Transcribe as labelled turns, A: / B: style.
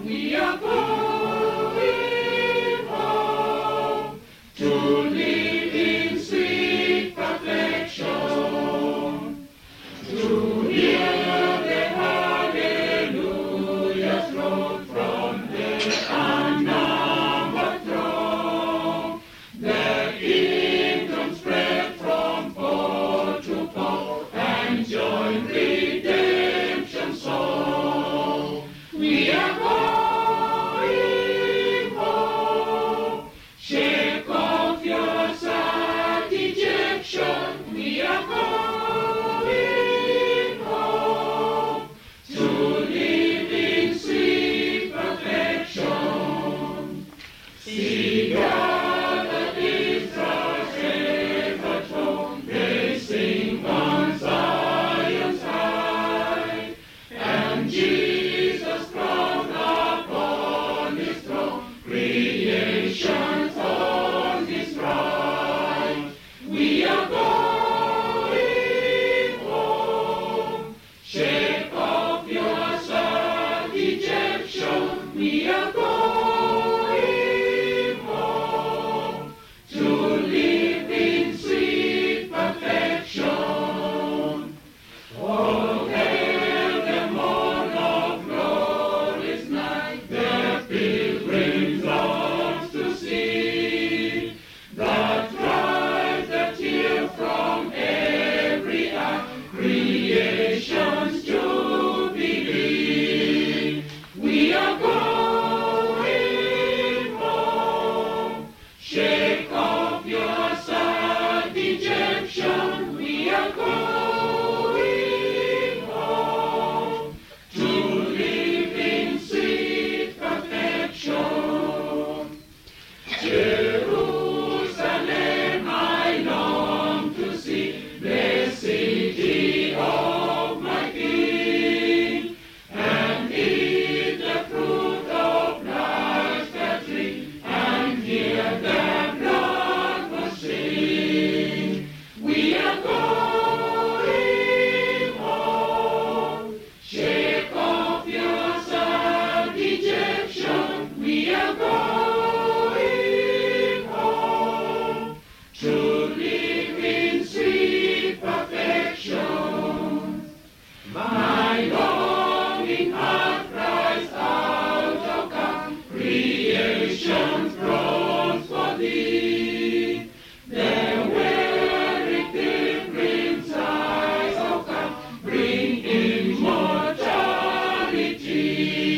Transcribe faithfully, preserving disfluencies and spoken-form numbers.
A: We are going home to live in sweet perfection, to hear the hallelujahs roll from the unnumbered throng. The kingdom spread from pole to pole and join redemption's song. We are going home. Shake off your sad dejection. We are going home to live in sweet perfection. See God that Israel's favorite home. They sing on Zion's high, and Jesus crowned upon his throne. Creation's on his right. We are going home. Shake off your sad dejection. We are going home to live in sweet perfection. Oh, hail the morn of glory's night, the pilgrims longs to see, that dries the tear from every eye, creation's jubilee. We are going home. Shake off your sad dejection. We are going home to live in sweet perfection. Jerusalem I long to see, the city of my King, and eat the fruit of life's fair tree, and hear the blood sing. We are going home. Shake off your sad dejection. We are going home to live in sweet perfection. My longing heart cries out, O come, creation's groans for thee. The weary pilgrim's eyes, O come, bring immortality.